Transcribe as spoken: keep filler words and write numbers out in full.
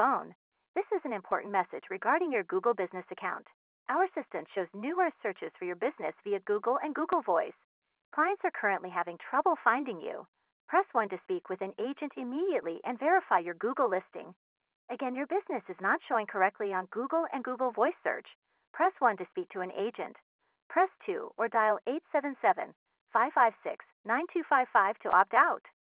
phone. This is an important message regarding your Google Business account. Our assistant shows numerous searches for your business via Google and Google Voice. Clients are currently having trouble finding you. Press one to speak with an agent immediately and verify your Google listing. Again, your business is not showing correctly on Google and Google Voice search. Press one to speak to an agent. Press two or dial eight seven seven, five five six, nine two five five to opt out.